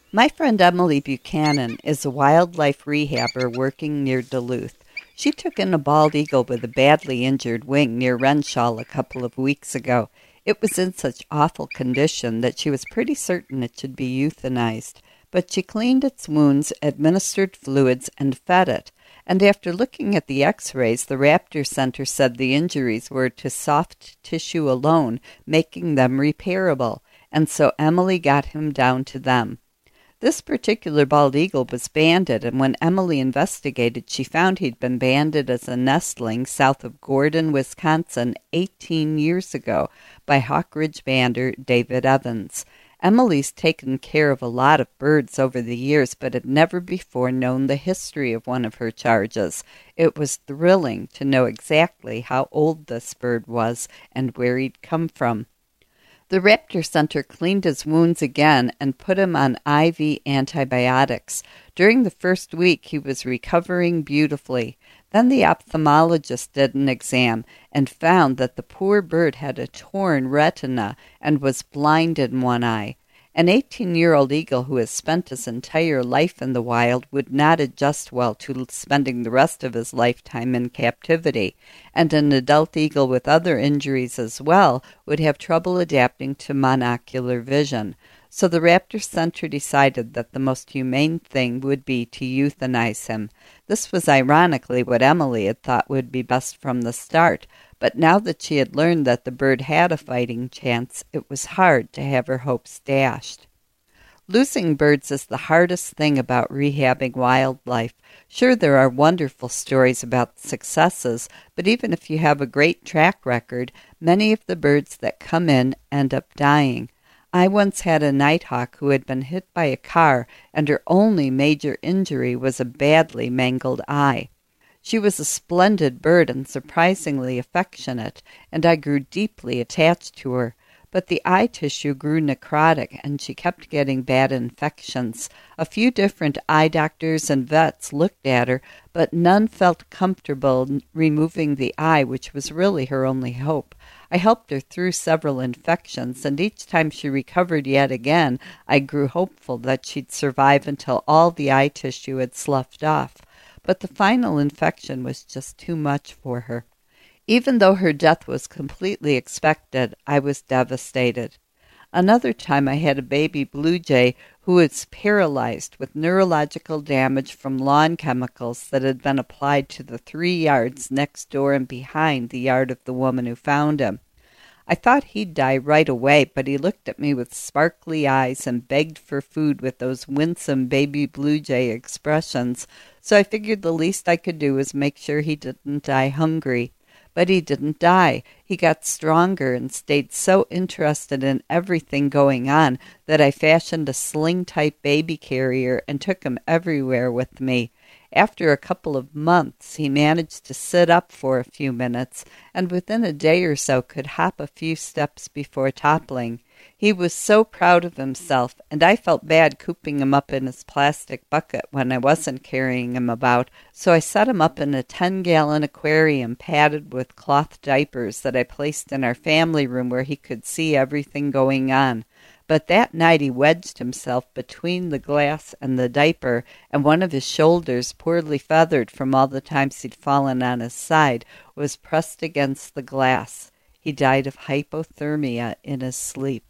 My friend Emily Buchanan is a wildlife rehabber working near Duluth. She took in a bald eagle with a badly injured wing near Renshaw a couple of weeks ago. It was in such awful condition that she was pretty certain it should be euthanized. But she cleaned its wounds, administered fluids, and fed it. And after looking at the x-rays, the Raptor Center said the injuries were to soft tissue alone, making them repairable. And so Emily got him down to them. This particular bald eagle was banded, and when Emily investigated, she found he'd been banded as a nestling south of Gordon, Wisconsin, 18 years ago by Hawk Ridge bander David Evans. Emily's taken care of a lot of birds over the years, but had never before known the history of one of her charges. It was thrilling to know exactly how old this bird was and where he'd come from. The Raptor Center cleaned his wounds again and put him on IV antibiotics. During the first week, he was recovering beautifully. Then the ophthalmologist did an exam and found that the poor bird had a torn retina and was blind in one eye. An 18-year-old eagle who has spent his entire life in the wild would not adjust well to spending the rest of his lifetime in captivity, and an adult eagle with other injuries as well would have trouble adapting to monocular vision. So the Raptor Center decided that the most humane thing would be to euthanize him. This was ironically what Emily had thought would be best from the start, but now that she had learned that the bird had a fighting chance, it was hard to have her hopes dashed. Losing birds is the hardest thing about rehabbing wildlife. Sure, there are wonderful stories about successes, but even if you have a great track record, many of the birds that come in end up dying. I once had a nighthawk who had been hit by a car, and her only major injury was a badly mangled eye. She was a splendid bird and surprisingly affectionate, and I grew deeply attached to her. But the eye tissue grew necrotic, and she kept getting bad infections. A few different eye doctors and vets looked at her, but none felt comfortable removing the eye, which was really her only hope. I helped her through several infections, and each time she recovered yet again, I grew hopeful that she'd survive until all the eye tissue had sloughed off. But the final infection was just too much for her. Even though her death was completely expected, I was devastated. Another time I had a baby blue jay who was paralyzed with neurological damage from lawn chemicals that had been applied to the 3 yards next door and behind the yard of the woman who found him. I thought he'd die right away, but he looked at me with sparkly eyes and begged for food with those winsome baby blue jay expressions, so I figured the least I could do was make sure he didn't die hungry. But he didn't die. He got stronger and stayed so interested in everything going on that I fashioned a sling-type baby carrier and took him everywhere with me. After a couple of months, he managed to sit up for a few minutes, and within a day or so could hop a few steps before toppling. He was so proud of himself, and I felt bad cooping him up in his plastic bucket when I wasn't carrying him about, so I set him up in a 10-gallon aquarium padded with cloth diapers that I placed in our family room where he could see everything going on. But that night he wedged himself between the glass and the diaper, and one of his shoulders, poorly feathered from all the times he'd fallen on his side, was pressed against the glass. He died of hypothermia in his sleep.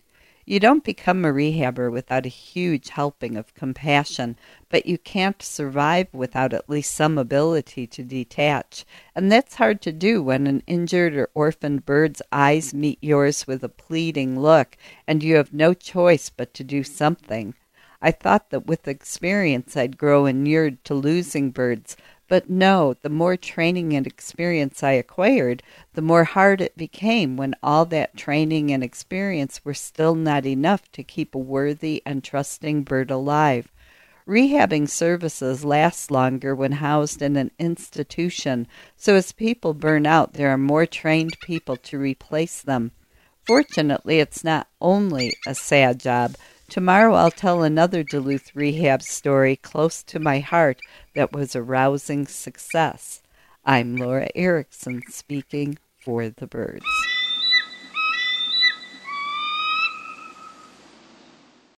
You don't become a rehabber without a huge helping of compassion, but you can't survive without at least some ability to detach. And that's hard to do when an injured or orphaned bird's eyes meet yours with a pleading look, and you have no choice but to do something. I thought that with experience I'd grow inured to losing birds, but no, the more training and experience I acquired, the more hard it became when all that training and experience were still not enough to keep a worthy and trusting bird alive. Rehabbing services last longer when housed in an institution, so as people burn out, there are more trained people to replace them. Fortunately, it's not only a sad job. Tomorrow I'll tell another Duluth rehab story close to my heart that was a rousing success. I'm Laura Erickson speaking for the birds.